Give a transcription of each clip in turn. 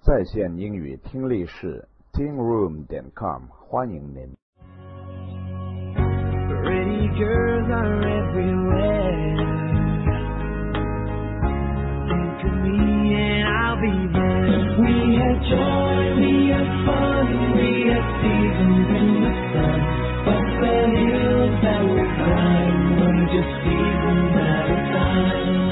在线英语听力室 tingroom.com 欢迎您。 Pretty girls are everywhere. Think of me and I'll be there. We have joy, we have fun, we have seasons in the sun. But the hills that we climb are just seasons at a time.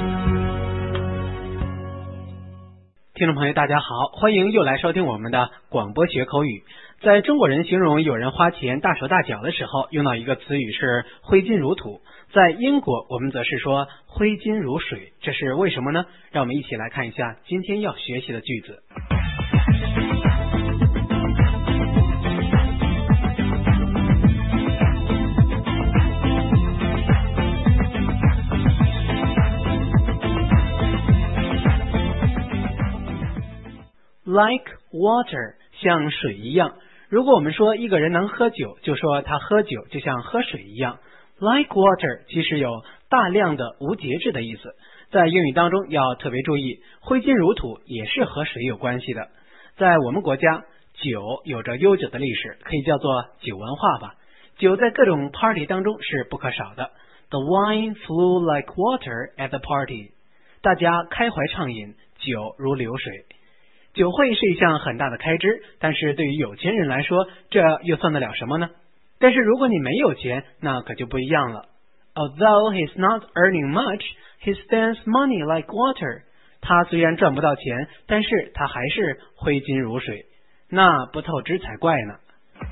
听众朋友大家好，欢迎又来收听我们的广播学口语。在中国人形容有人花钱大手大脚的时候，用到一个词语是挥金如土。在英国我们则是说挥金如水，这是为什么呢？让我们一起来看一下今天要学习的句子。Like water 像水一样，如果我们说一个人能喝酒，就说他喝酒就像喝水一样。Like water 其实有大量的无节制的意思，在英语当中要特别注意，挥金如土也是和水有关系的。在我们国家，酒有着悠久的历史，可以叫做酒文化吧。酒在各种 party 当中是不可少的。The wine flew like water at the party， 大家开怀畅饮，酒如流水。酒会是一项很大的开支，但是对于有钱人来说，这又算得了什么呢？但是如果你没有钱，那可就不一样了。Although he's not earning much, he spends money like water. 他虽然赚不到钱，但是他还是挥金如水，那不透支才怪呢。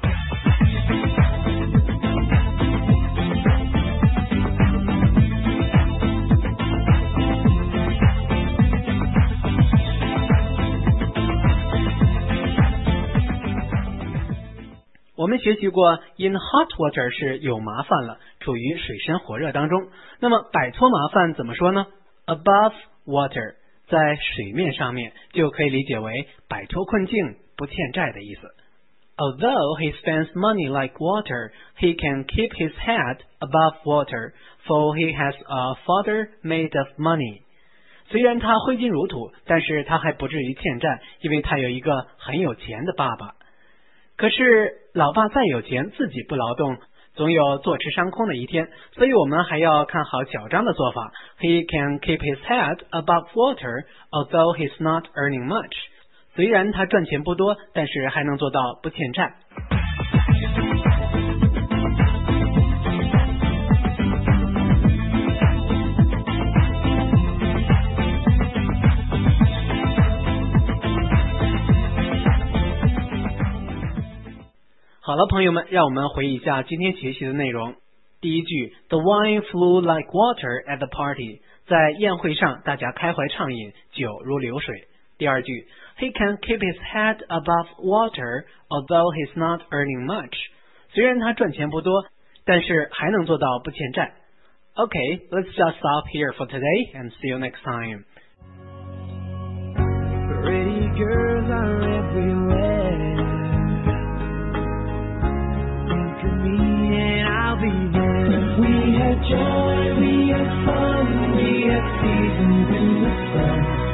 我们学习过 in hot water 是有麻烦了，处于水深火热当中。那么摆脱麻烦怎么说呢？ Above water 在水面上面，就可以理解为摆脱困境，不欠债的意思。Although he spends money like water, he can keep his head above water, for he has a father made of money. 虽然他挥金如土，但是他还不至于欠债，因为他有一个很有钱的爸爸。可是老爸再有钱，自己不劳动，总有坐吃山空的一天，所以我们还要看好小张的做法。He can keep his head above water, although he's not earning much. 虽然他赚钱不多，但是还能做到不欠债。好了，朋友们，让我们回忆一下今天学习的内容。第一句 The wine flew like water at the party， 在宴会上大家开怀畅饮，酒如流水。第二句 He can keep his head above water, although he's not earning much， 虽然他赚钱不多，但是还能做到不欠债。Okay, let's just stop here for today and see you next time. Pretty girls are everywhere.Think of me and I'll be there. We have joy, we have fun, we have seasons in the sun.